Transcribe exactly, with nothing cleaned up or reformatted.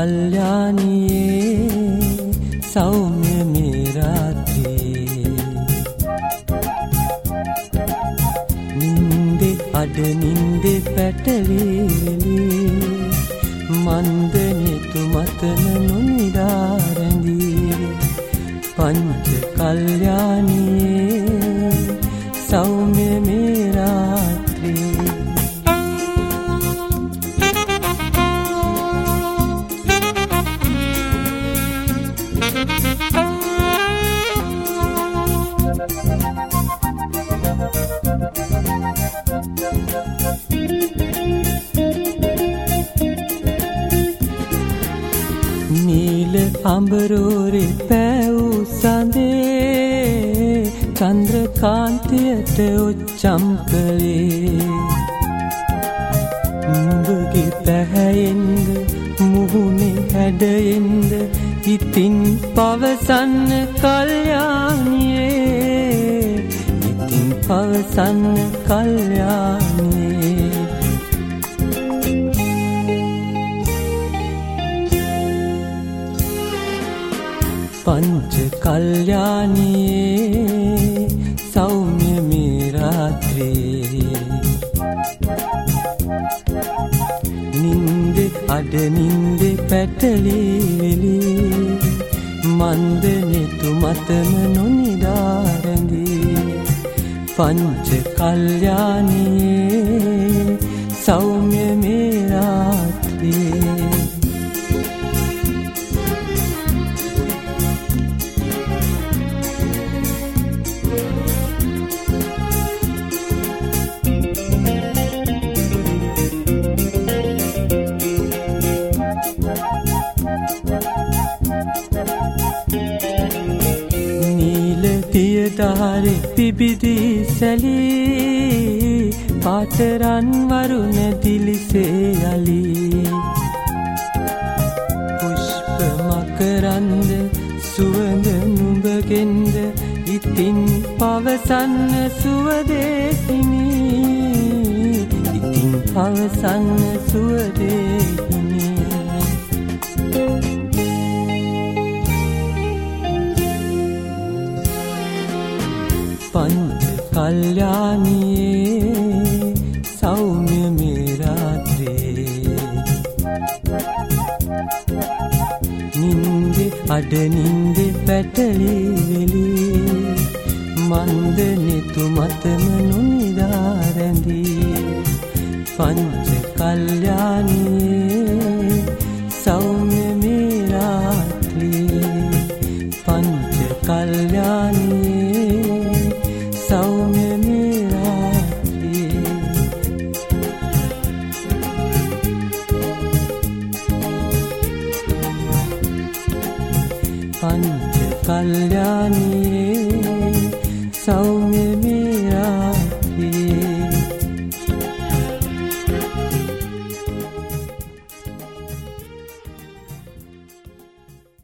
කල්යාණියේ සෞම්‍ය මේ රාත්‍රියේ නින්දේ අඩ නින්දේ පැටලෙලි මන්දනේ තුමතන නොනිදා රැඳී පංච කල්යාණියේ සෞම්‍ය මේ රාත්‍රියේ නීල අඹරෝරේ පෑවූ සඳේ චන්ද්‍රකාන්තියට ඔච්චම් කළේ නුඹගේ පැහැයෙන්ද මුහුණේ හැඩයෙන්ද ඉතින් පවසන්න කල්යාණියේ ඉතින් පවසන්න කල්යාණියේ පංච කල්යාණියේ සෞම්‍ය මේ රාත්‍රියේ නින්දේ අඩ නින්දේ පැටලෙලි මන්දනේ තුමතම නොනිදා රැඳී පංච කල්යාණියේ සෞම්‍ය මේ රාත්‍රියේ පියදාරේ පිබිදී සැලී පාටරන් වරුණ දිලිසේ යලී පුෂ්ප මකරන්ද සුවඳ නුඹගෙන්ද ඉතින් පවසන්න සුවදේ හිමි ඉතින් පවසන්න සුවදේ හිමි පංච කල්යාණියේ සෞම්‍ය මේ රාත්‍රියේ නින්දේ අඩ නින්දේ පැටලෙලි මන්දනේ තුමතම නොනිදා රැඳී පංච කල්යාණියේ සෞම්‍ය මේ රාත්‍රියේ පංච කල්යාණියේ සෞම්‍ය මේ රාත්‍රියේ පංච කල්යාණියේ සෞම්‍ය